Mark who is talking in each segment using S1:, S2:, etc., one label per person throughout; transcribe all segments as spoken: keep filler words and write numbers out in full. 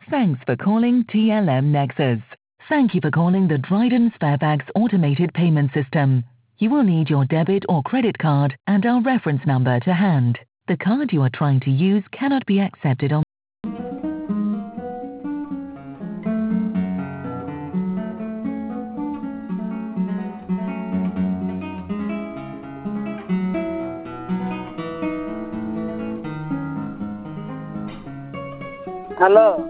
S1: Thanks for calling T L M Nexus. Thank you for calling the Dryden Sparebags automated payment system. You will need your debit or credit card and our reference number to hand. The card you are trying to use cannot be accepted on
S2: Hello.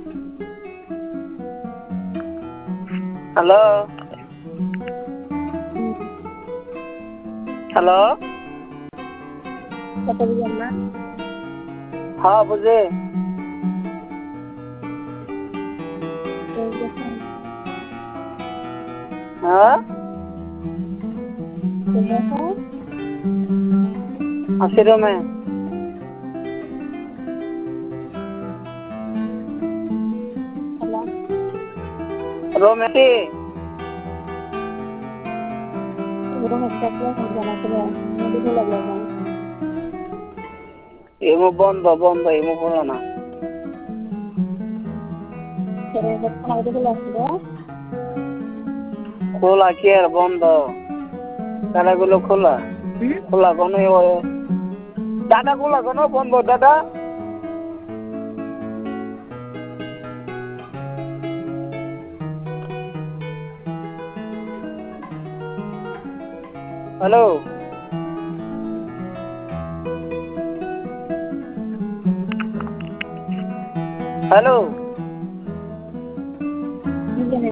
S2: Hello. Hello. हाँ बुझे हाँ अस्सी में रोमेटी এমো বন্ধ বন্ধ এমো করো না খোলা কি আর বন্ধ দাদাগুলো খোলা খোলা কোনো দাদা খোলা কোনো বন্ধ দাদা হ্যালো হ্যালো